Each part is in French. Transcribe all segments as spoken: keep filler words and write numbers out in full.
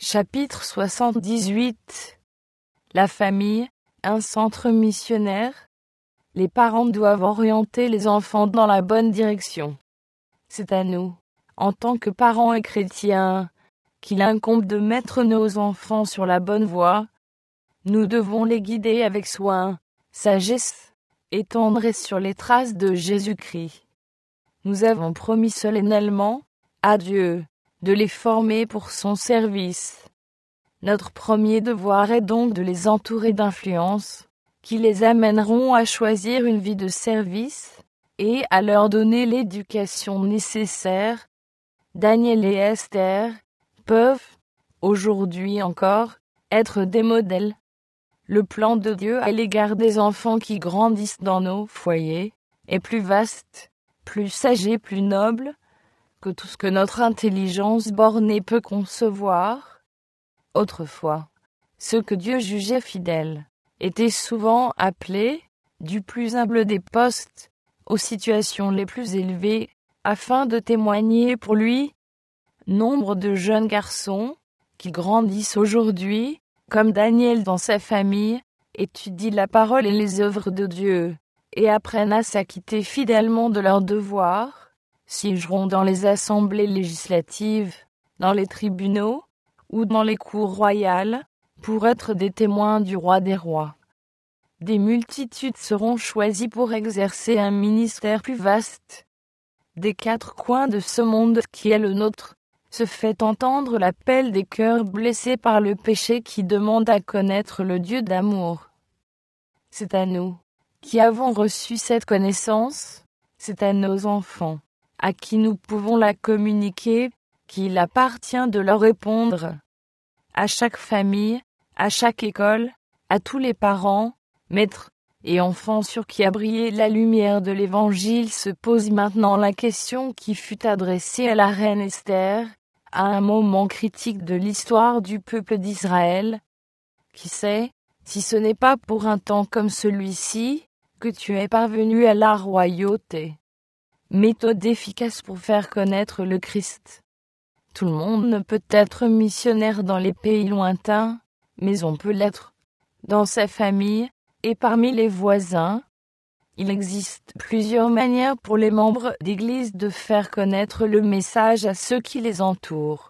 Chapitre soixante-dix-huit. La famille, un centre missionnaire. Les parents doivent orienter les enfants dans la bonne direction. C'est à nous, en tant que parents et chrétiens, qu'il incombe de mettre nos enfants sur la bonne voie. Nous devons les guider avec soin, sagesse et tendresse sur les traces de Jésus-Christ. Nous avons promis solennellement, à Dieu, de les former pour son service. Notre premier devoir est donc de les entourer d'influences, qui les amèneront à choisir une vie de service, et à leur donner l'éducation nécessaire. Daniel et Esther peuvent, aujourd'hui encore, être des modèles. Le plan de Dieu à l'égard des enfants qui grandissent dans nos foyers est plus vaste, plus sage et plus noble que tout ce que notre intelligence bornée peut concevoir. Autrefois, ceux que Dieu jugeait fidèles étaient souvent appelés, du plus humble des postes, aux situations les plus élevées, afin de témoigner pour lui. Nombre de jeunes garçons, qui grandissent aujourd'hui, comme Daniel dans sa famille, étudient la parole et les œuvres de Dieu, et apprennent à s'acquitter fidèlement de leurs devoirs, siégeront dans les assemblées législatives, dans les tribunaux, ou dans les cours royales, pour être des témoins du roi des rois. Des multitudes seront choisies pour exercer un ministère plus vaste. Des quatre coins de ce monde qui est le nôtre, se fait entendre l'appel des cœurs blessés par le péché qui demandent à connaître le Dieu d'amour. C'est à nous, qui avons reçu cette connaissance, c'est à nos enfants, à qui nous pouvons la communiquer, qu'il appartient de leur répondre. À chaque famille, à chaque école, à tous les parents, maîtres et enfants sur qui a brillé la lumière de l'Évangile se pose maintenant la question qui fut adressée à la reine Esther, à un moment critique de l'histoire du peuple d'Israël. Qui sait, si ce n'est pas pour un temps comme celui-ci, que tu es parvenu à la royauté. Méthode efficace pour faire connaître le Christ. Tout le monde ne peut être missionnaire dans les pays lointains, mais on peut l'être dans sa famille et parmi les voisins. Il existe plusieurs manières pour les membres d'Église de faire connaître le message à ceux qui les entourent.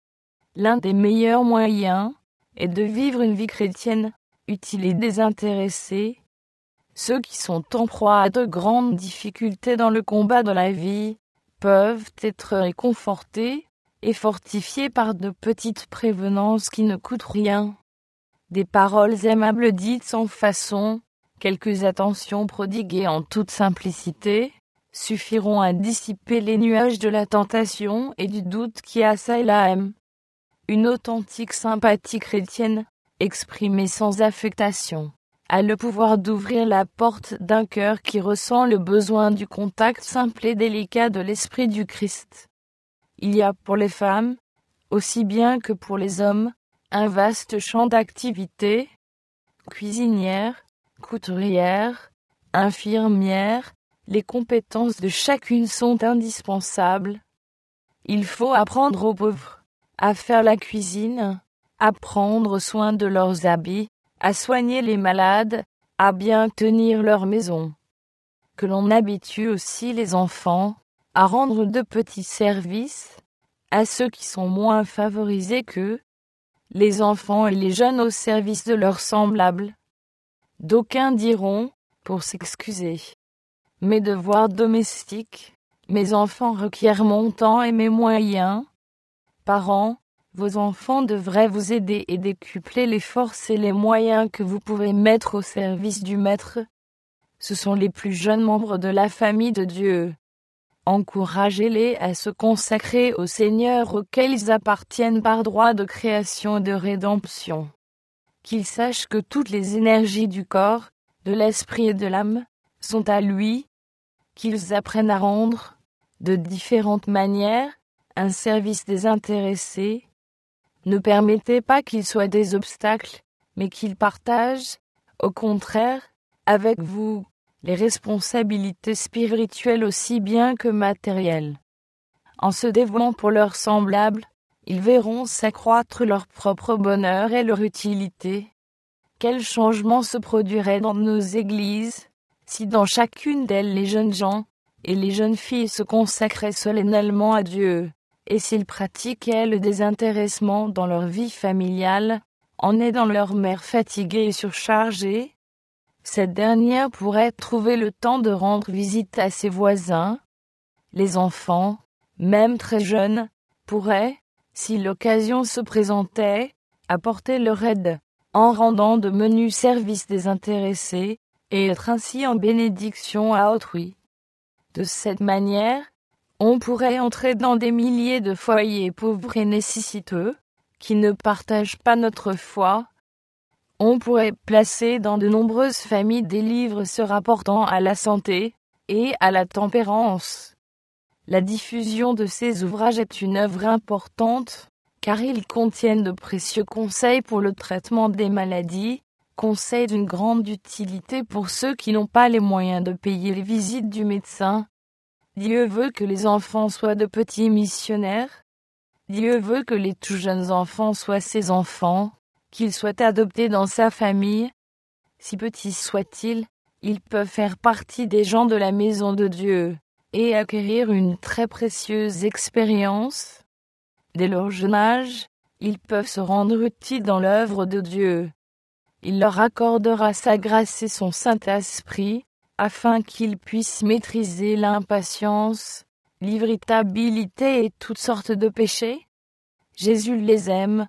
L'un des meilleurs moyens est de vivre une vie chrétienne, utile et désintéressée. Ceux qui sont en proie à de grandes difficultés dans le combat de la vie peuvent être réconfortés et fortifiés par de petites prévenances qui ne coûtent rien. Des paroles aimables dites sans façon, quelques attentions prodiguées en toute simplicité, suffiront à dissiper les nuages de la tentation et du doute qui assaillent l'âme. Une authentique sympathie chrétienne, exprimée sans affectation, a le pouvoir d'ouvrir la porte d'un cœur qui ressent le besoin du contact simple et délicat de l'Esprit du Christ. Il y a pour les femmes, aussi bien que pour les hommes, un vaste champ d'activité. Cuisinières, couturières, infirmières, les compétences de chacune sont indispensables. Il faut apprendre aux pauvres à faire la cuisine, à prendre soin de leurs habits, à soigner les malades, à bien tenir leur maison. Que l'on habitue aussi les enfants à rendre de petits services à ceux qui sont moins favorisés qu'eux, les enfants et les jeunes au service de leurs semblables. D'aucuns diront, pour s'excuser, mes devoirs domestiques, mes enfants requièrent mon temps et mes moyens. Parents, vos enfants devraient vous aider et décupler les forces et les moyens que vous pouvez mettre au service du Maître. Ce sont les plus jeunes membres de la famille de Dieu. Encouragez-les à se consacrer au Seigneur auquel ils appartiennent par droit de création et de rédemption. Qu'ils sachent que toutes les énergies du corps, de l'esprit et de l'âme sont à lui, qu'ils apprennent à rendre, de différentes manières, un service désintéressé. Ne permettez pas qu'ils soient des obstacles, mais qu'ils partagent, au contraire, avec vous, les responsabilités spirituelles aussi bien que matérielles. En se dévouant pour leurs semblables, ils verront s'accroître leur propre bonheur et leur utilité. Quel changement se produirait dans nos églises, si dans chacune d'elles les jeunes gens et les jeunes filles se consacraient solennellement à Dieu, et s'ils pratiquaient le désintéressement dans leur vie familiale, en aidant leur mère fatiguée et surchargée. Cette dernière pourrait trouver le temps de rendre visite à ses voisins. Les enfants, même très jeunes, pourraient, si l'occasion se présentait, apporter leur aide, en rendant de menus services désintéressés, et être ainsi en bénédiction à autrui. De cette manière, on pourrait entrer dans des milliers de foyers pauvres et nécessiteux, qui ne partagent pas notre foi. On pourrait placer dans de nombreuses familles des livres se rapportant à la santé et à la tempérance. La diffusion de ces ouvrages est une œuvre importante, car ils contiennent de précieux conseils pour le traitement des maladies, conseils d'une grande utilité pour ceux qui n'ont pas les moyens de payer les visites du médecin. Dieu veut que les enfants soient de petits missionnaires. Dieu veut que les tout jeunes enfants soient ses enfants, qu'ils soient adoptés dans sa famille. Si petits soient-ils, ils peuvent faire partie des gens de la maison de Dieu et acquérir une très précieuse expérience. Dès leur jeune âge, ils peuvent se rendre utiles dans l'œuvre de Dieu. Il leur accordera sa grâce et son Saint-Esprit, afin qu'ils puissent maîtriser l'impatience, l'irritabilité et toutes sortes de péchés. Jésus les aime.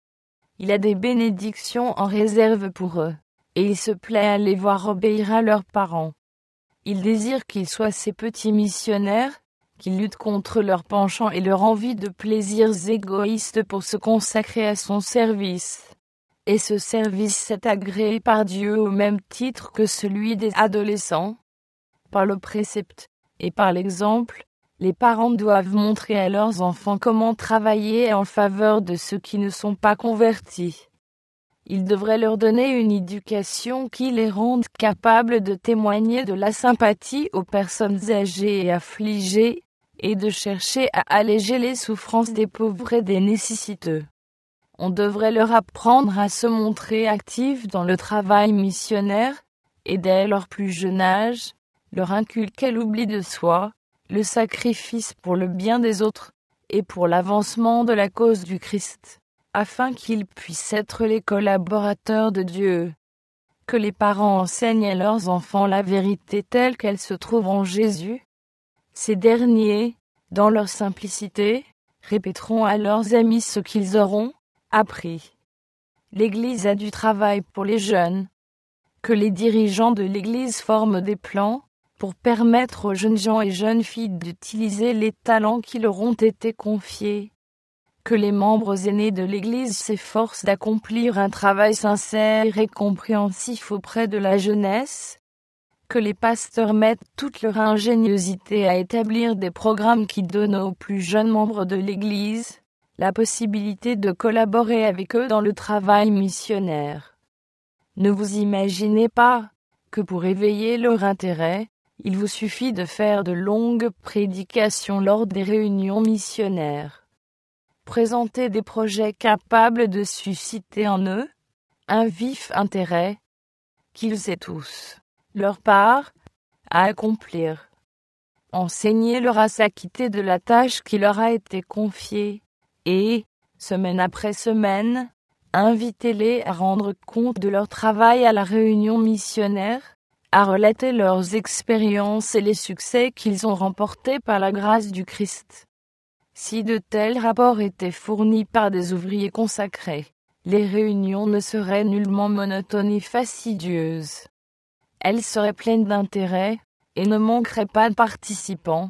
Il a des bénédictions en réserve pour eux, et il se plaît à les voir obéir à leurs parents. Il désire qu'ils soient ces petits missionnaires, qu'ils luttent contre leur penchant et leur envie de plaisirs égoïstes pour se consacrer à son service. Et ce service est agréé par Dieu au même titre que celui des adolescents. Par le précepte et par l'exemple, les parents doivent montrer à leurs enfants comment travailler en faveur de ceux qui ne sont pas convertis. Ils devraient leur donner une éducation qui les rende capables de témoigner de la sympathie aux personnes âgées et affligées, et de chercher à alléger les souffrances des pauvres et des nécessiteux. On devrait leur apprendre à se montrer actifs dans le travail missionnaire, et dès leur plus jeune âge, leur inculquer l'oubli de soi, le sacrifice pour le bien des autres, et pour l'avancement de la cause du Christ, afin qu'ils puissent être les collaborateurs de Dieu. Que les parents enseignent à leurs enfants la vérité telle qu'elle se trouve en Jésus. Ces derniers, dans leur simplicité, répéteront à leurs amis ce qu'ils auront appris. L'Église a du travail pour les jeunes. Que les dirigeants de l'Église forment des plans pour permettre aux jeunes gens et jeunes filles d'utiliser les talents qui leur ont été confiés. Que les membres aînés de l'Église s'efforcent d'accomplir un travail sincère et compréhensif auprès de la jeunesse. Que les pasteurs mettent toute leur ingéniosité à établir des programmes qui donnent aux plus jeunes membres de l'Église la possibilité de collaborer avec eux dans le travail missionnaire. Ne vous imaginez pas que pour éveiller leur intérêt, il vous suffit de faire de longues prédications lors des réunions missionnaires. Présentez des projets capables de susciter en eux un vif intérêt qu'ils aient tous leur part à accomplir. Enseignez-leur à s'acquitter de la tâche qui leur a été confiée et, semaine après semaine, invitez-les à rendre compte de leur travail à la réunion missionnaire, à relater leurs expériences et les succès qu'ils ont remportés par la grâce du Christ. Si de tels rapports étaient fournis par des ouvriers consacrés, les réunions ne seraient nullement monotones et fastidieuses. Elles seraient pleines d'intérêt et ne manqueraient pas de participants.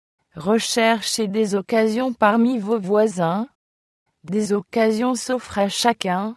Recherchez des occasions parmi vos voisins. Des occasions s'offrent à chacun.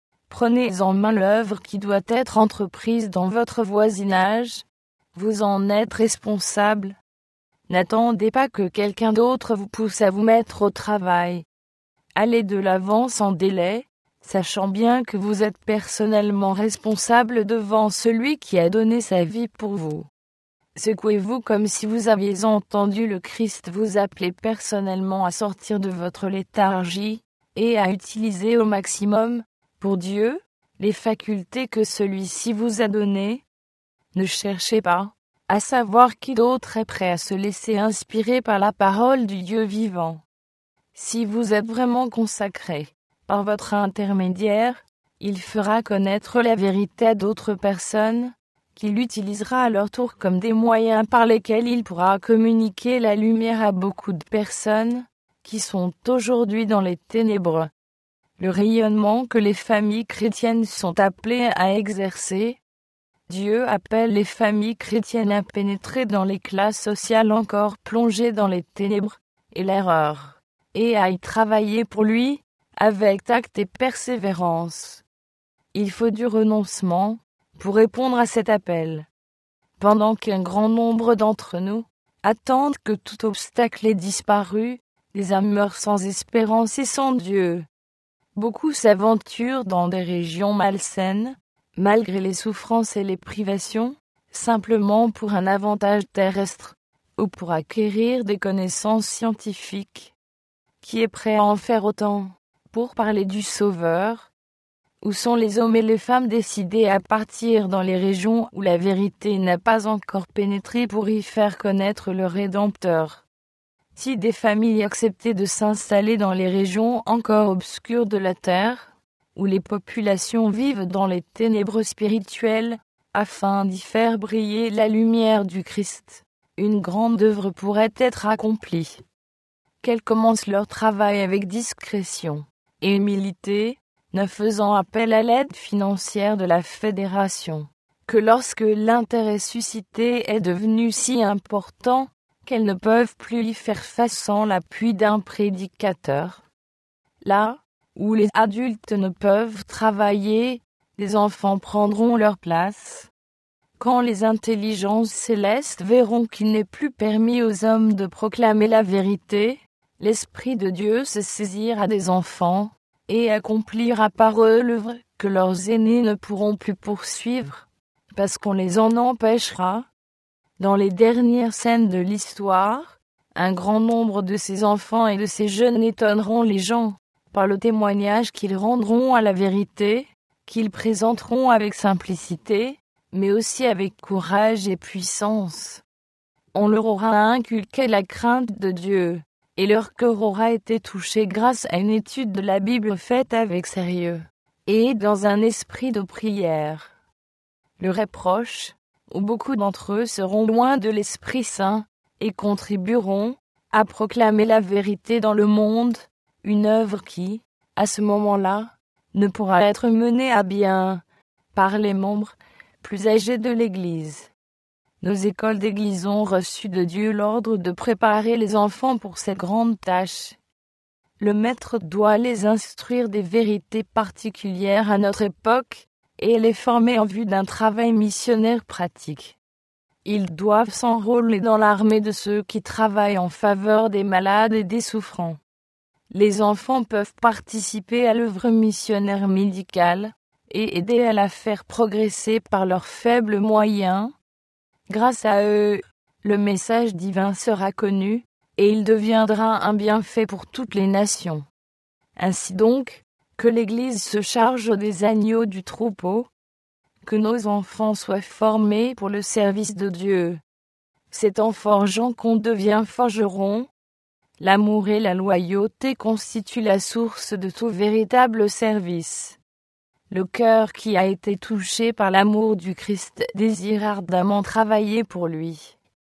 Prenez en main l'œuvre qui doit être entreprise dans votre voisinage. Vous en êtes responsable. N'attendez pas que quelqu'un d'autre vous pousse à vous mettre au travail. Allez de l'avant sans délai, sachant bien que vous êtes personnellement responsable devant celui qui a donné sa vie pour vous. Secouez-vous comme si vous aviez entendu le Christ vous appeler personnellement à sortir de votre léthargie, et à utiliser au maximum, pour Dieu, les facultés que celui-ci vous a données. Ne cherchez pas à savoir qui d'autre est prêt à se laisser inspirer par la parole du Dieu vivant. Si vous êtes vraiment consacré par votre intermédiaire, il fera connaître la vérité à d'autres personnes, qu'il utilisera à leur tour comme des moyens par lesquels il pourra communiquer la lumière à beaucoup de personnes qui sont aujourd'hui dans les ténèbres. Le rayonnement que les familles chrétiennes sont appelées à exercer. Dieu appelle les familles chrétiennes à pénétrer dans les classes sociales encore plongées dans les ténèbres et l'erreur, et à y travailler pour lui, avec tact et persévérance. Il faut du renoncement pour répondre à cet appel. Pendant qu'un grand nombre d'entre nous attendent que tout obstacle ait disparu, les âmes meurent sans espérance et sans Dieu. Beaucoup s'aventurent dans des régions malsaines, malgré les souffrances et les privations, simplement pour un avantage terrestre, ou pour acquérir des connaissances scientifiques. Qui est prêt à en faire autant pour parler du Sauveur? Où sont les hommes et les femmes décidés à partir dans les régions où la vérité n'a pas encore pénétré pour y faire connaître le Rédempteur? Si des familles acceptaient de s'installer dans les régions encore obscures de la terre, où les populations vivent dans les ténèbres spirituelles, afin d'y faire briller la lumière du Christ, une grande œuvre pourrait être accomplie. Qu'elles commencent leur travail avec discrétion et humilité, ne faisant appel à l'aide financière de la fédération, que lorsque l'intérêt suscité est devenu si important, qu'elles ne peuvent plus y faire face sans l'appui d'un prédicateur. Là où les adultes ne peuvent travailler, les enfants prendront leur place. Quand les intelligences célestes verront qu'il n'est plus permis aux hommes de proclamer la vérité, l'Esprit de Dieu se saisira des enfants, et accomplira par eux l'œuvre que leurs aînés ne pourront plus poursuivre, parce qu'on les en empêchera. Dans les dernières scènes de l'histoire, un grand nombre de ces enfants et de ces jeunes étonneront les gens, par le témoignage qu'ils rendront à la vérité, qu'ils présenteront avec simplicité, mais aussi avec courage et puissance. On leur aura inculqué la crainte de Dieu, et leur cœur aura été touché grâce à une étude de la Bible faite avec sérieux, et dans un esprit de prière. Le reproche, où beaucoup d'entre eux seront loin de l'Esprit Saint, et contribueront à proclamer la vérité dans le monde, une œuvre qui, à ce moment-là, ne pourra être menée à bien par les membres plus âgés de l'Église. Nos écoles d'église ont reçu de Dieu l'ordre de préparer les enfants pour cette grande tâche. Le maître doit les instruire des vérités particulières à notre époque et les former en vue d'un travail missionnaire pratique. Ils doivent s'enrôler dans l'armée de ceux qui travaillent en faveur des malades et des souffrants. Les enfants peuvent participer à l'œuvre missionnaire médicale et aider à la faire progresser par leurs faibles moyens. Grâce à eux, le message divin sera connu, et il deviendra un bienfait pour toutes les nations. Ainsi donc, que l'Église se charge des agneaux du troupeau, que nos enfants soient formés pour le service de Dieu. C'est en forgeant qu'on devient forgeron. L'amour et la loyauté constituent la source de tout véritable service. Le cœur qui a été touché par l'amour du Christ désire ardemment travailler pour lui.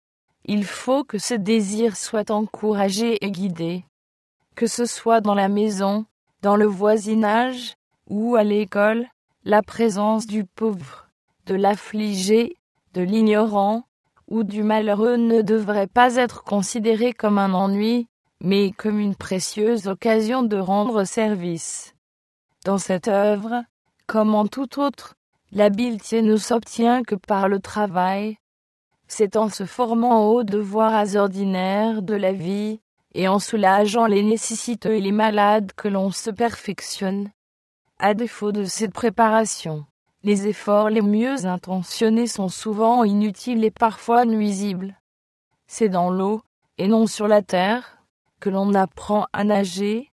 Il faut que ce désir soit encouragé et guidé. Que ce soit dans la maison, dans le voisinage, ou à l'école, la présence du pauvre, de l'affligé, de l'ignorant, ou du malheureux ne devrait pas être considérée comme un ennui, mais comme une précieuse occasion de rendre service. Dans cette œuvre, comme en tout autre, l'habileté ne s'obtient que par le travail. C'est en se formant aux devoirs ordinaires de la vie, et en soulageant les nécessiteux et les malades que l'on se perfectionne. À défaut de cette préparation, Les efforts les mieux intentionnés sont souvent inutiles et parfois nuisibles. C'est dans l'eau, et non sur la terre, que l'on apprend à nager,